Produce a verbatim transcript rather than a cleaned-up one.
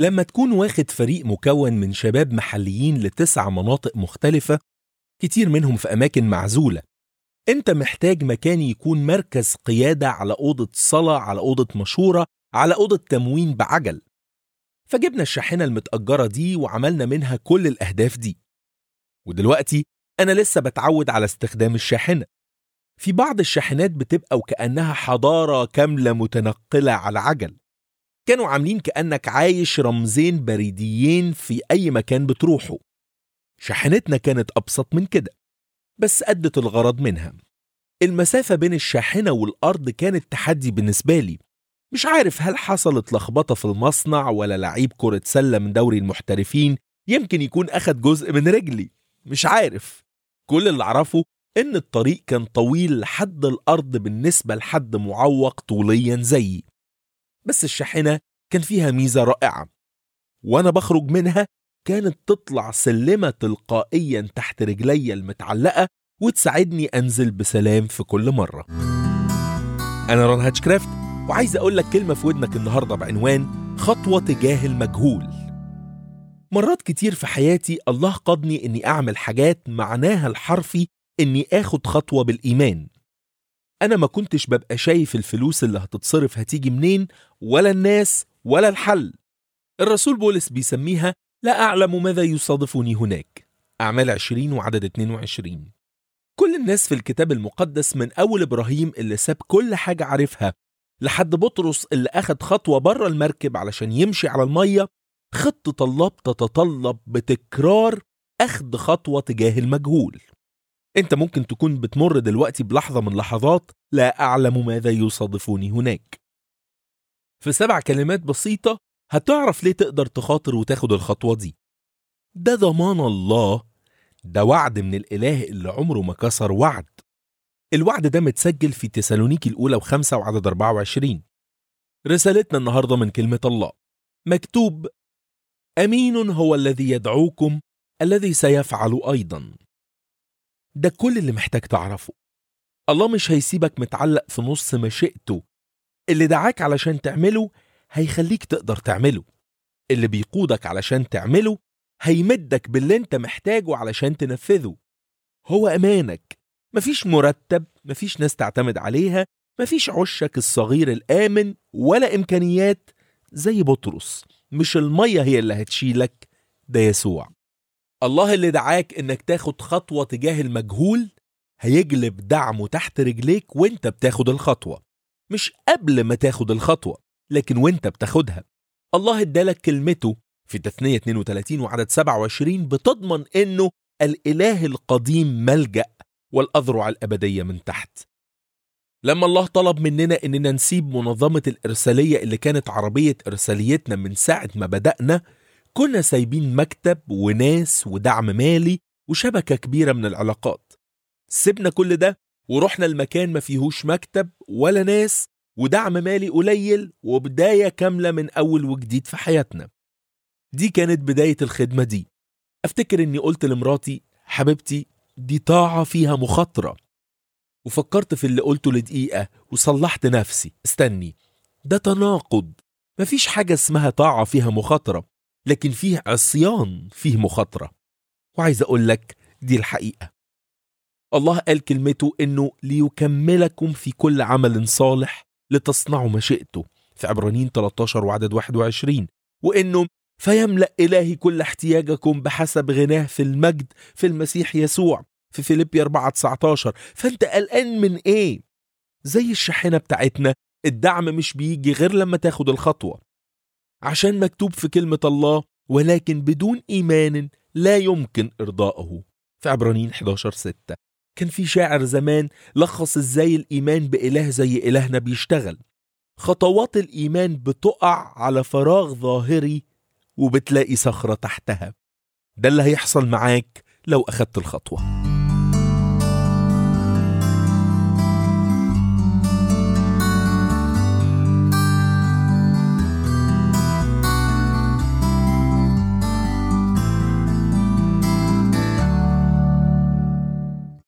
لما تكون واخد فريق مكون من شباب محليين لتسع مناطق مختلفة، كتير منهم في أماكن معزولة، أنت محتاج مكان يكون مركز قيادة، على أوضة صلاة، على أوضة مشورة، على أوضة تموين بعجل. فجبنا الشاحنة المتأجرة دي وعملنا منها كل الأهداف دي. ودلوقتي أنا لسه بتعود على استخدام الشاحنة. في بعض الشاحنات بتبقى وكأنها حضارة كاملة متنقلة على عجل. كانوا عاملين كأنك عايش رمزين بريديين في أي مكان بتروحه. شاحنتنا كانت أبسط من كده، بس أدت الغرض منها. المسافة بين الشاحنة والأرض كانت تحدي بالنسبة لي. مش عارف هل حصلت لخبطة في المصنع ولا لعيب كرة سلة من دوري المحترفين يمكن يكون أخد جزء من رجلي، مش عارف. كل اللي أعرفه إن الطريق كان طويل لحد الأرض بالنسبة لحد معوق طوليا زيي. بس الشاحنة كان فيها ميزة رائعة، وأنا بخرج منها كانت تطلع سلمة تلقائيا تحت رجلي المتعلقة وتساعدني أنزل بسلام في كل مرة. أنا رون هاتشكرافت، وعايز أقول لك كلمة في ودنك النهاردة بعنوان خطوة تجاه المجهول. مرات كتير في حياتي الله قادني إني أعمل حاجات معناها الحرفي إني آخد خطوة بالإيمان. أنا ما كنتش ببقى شايف الفلوس اللي هتتصرف هتيجي منين، ولا الناس، ولا الحل. الرسول بولس بيسميها لا أعلم ماذا يصادفني هناك، أعمال عشرين وعدد اتنين وعشرين. كل الناس في الكتاب المقدس، من أول إبراهيم اللي ساب كل حاجة عارفها لحد بطرس اللي أخد خطوة بره المركب علشان يمشي على المية، خطة الله بتتطلب بتكرار أخذ خطوة تجاه المجهول. أنت ممكن تكون بتمر دلوقتي بلحظة من لحظات لا أعلم ماذا يصادفني هناك. في سبع كلمات بسيطة هتعرف ليه تقدر تخاطر وتاخد الخطوة دي. ده ضمان الله، ده وعد من الإله اللي عمره ما كسر وعد. الوعد ده متسجل في تسالونيكي الأولى وخمسة وعدد أربعة وعشرين. رسالتنا النهاردة من كلمة الله مكتوب: أمين هو الذي يدعوكم الذي سيفعل أيضا. ده كل اللي محتاج تعرفه. الله مش هيسيبك متعلق في نص مشيئته. اللي دعاك علشان تعمله هيخليك تقدر تعمله. اللي بيقودك علشان تعمله هيمدك باللي انت محتاجه علشان تنفذه. هو أمانك، مفيش مرتب، مفيش ناس تعتمد عليها، مفيش عشك الصغير الآمن ولا إمكانيات. زي بطرس، مش المية هي اللي هتشيلك، ده يسوع. الله اللي دعاك انك تاخد خطوة تجاه المجهول هيجلب دعمه تحت رجليك وانت بتاخد الخطوة، مش قبل ما تاخد الخطوة لكن وانت بتاخدها. الله ادالك كلمته في تثنية اتنين وتلاتين وعدد سبعة وعشرين بتضمن انه الإله القديم ملجأ والأذرع الأبدية من تحت. لما الله طلب مننا اننا نسيب منظمة الإرسالية اللي كانت عربية إرساليتنا من ساعة ما بدأنا، كنا سايبين مكتب وناس ودعم مالي وشبكة كبيرة من العلاقات. سيبنا كل ده ورحنا المكان ما فيهوش مكتب ولا ناس ودعم مالي قليل وبداية كاملة من أول وجديد في حياتنا. دي كانت بداية الخدمة دي. أفتكر أني قلت لمراتي: حبيبتي، دي طاعة فيها مخاطرة. وفكرت في اللي قلته لدقيقة وصلحت نفسي: استني، ده تناقض. مفيش حاجة اسمها طاعة فيها مخاطرة، لكن فيه عصيان فيه مخاطرة. وعايز أقول لك دي الحقيقة. الله قال كلمته إنه ليكملكم في كل عمل صالح لتصنعوا مشيئته في عبرانيين تلتاشر وعدد واحد وعشرين، وإنه فيملأ إلهي كل احتياجكم بحسب غناه في المجد في المسيح يسوع في فيليبي أربعة تسعتاشر. فأنت قلقان من إيه؟ زي الشاحنة بتاعتنا، الدعم مش بيجي غير لما تاخد الخطوة، عشان مكتوب في كلمة الله: ولكن بدون إيمان لا يمكن إرضائه في عبرانيين حداشر ستة. كان في شاعر زمان لخص إزاي الإيمان بإله زي إلهنا بيشتغل. خطوات الإيمان بتقع على فراغ ظاهري وبتلاقي صخرة تحتها. ده اللي هيحصل معاك لو أخدت الخطوة.